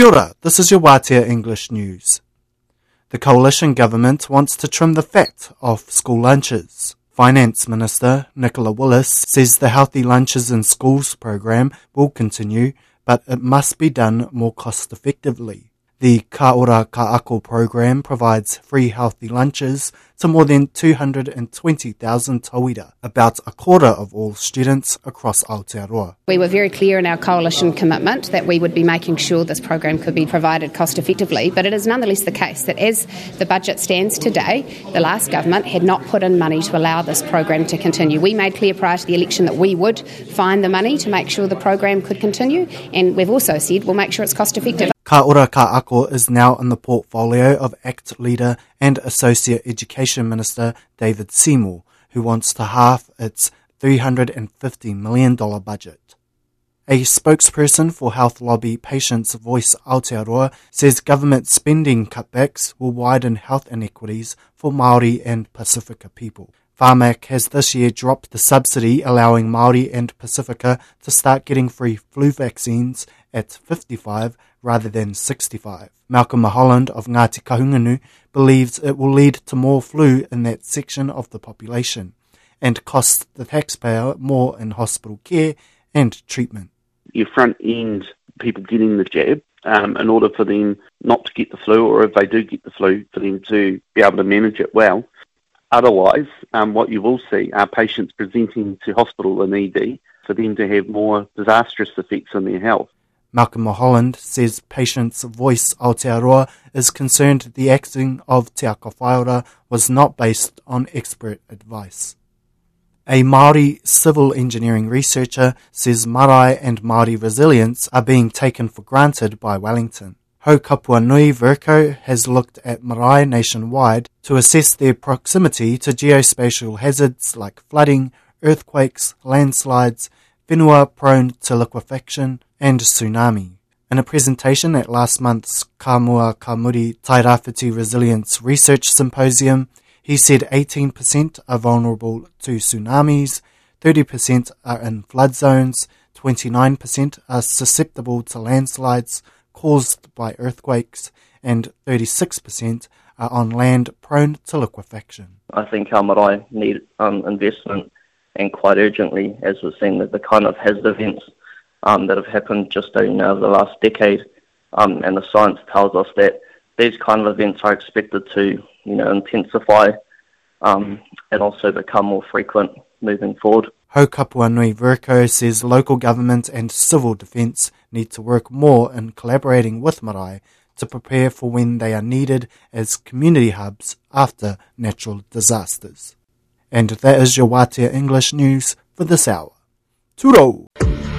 Kia ora, this is your Wātea English News. The coalition government wants to trim the fat off school lunches. Finance Minister Nicola Willis says the Healthy Lunches in Schools program will continue, but it must be done more cost-effectively. The Ka Ora Ka Ako program provides free healthy lunches to more than 220,000 tauira, about a quarter of all students across Aotearoa. We were very clear in our coalition commitment that we would be making sure this program could be provided cost effectively, but it is nonetheless the case that as the budget stands today, the last government had not put in money to allow this program to continue. We made clear prior to the election that we would find the money to make sure the program could continue, and we've also said we'll make sure it's cost effective. Ka Ora Ka Ako is now in the portfolio of ACT leader and Associate Education Minister David Seymour, who wants to halve its $350 million budget. A spokesperson for health lobby Patients Voice Aotearoa says government spending cutbacks will widen health inequities for Māori and Pacifica people. Pharmac has this year dropped the subsidy allowing Māori and Pacifica to start getting free flu vaccines at 55 rather than 65. Malcolm Maholland of Ngāti Kahungunu believes it will lead to more flu in that section of the population and cost the taxpayer more in hospital care and treatment. You front end people getting the jab in order for them not to get the flu, or if they do get the flu, for them to be able to manage it well. Otherwise, what you will see are patients presenting to hospital in ED for them to have more disastrous effects on their health. Malcolm Maholland says Patients Voice Aotearoa is concerned the acting of Te Ako Whaiora was not based on expert advice. A Māori civil engineering researcher says marae and Māori resilience are being taken for granted by Wellington. Haukapua Nui Virko has looked at marae nationwide to assess their proximity to geospatial hazards like flooding, earthquakes, landslides, whenua prone to liquefaction, and tsunami. In a presentation at last month's Ka Mua Ka Muri Tairawhiti Resilience Research Symposium, he said 18% are vulnerable to tsunamis, 30% are in flood zones, 29% are susceptible to landslides caused by earthquakes, and 36% are on land prone to liquefaction. I think our marae need investment, and quite urgently, as we've seen the kind of hazard events that have happened just over the last decade, and the science tells us that these kind of events are expected to, intensify and also become more frequent moving forward. Haukapua Nui Virko says local government and civil defence need to work more in collaborating with marae to prepare for when they are needed as community hubs after natural disasters. And that is your Wātea English News for this hour. Tūrou!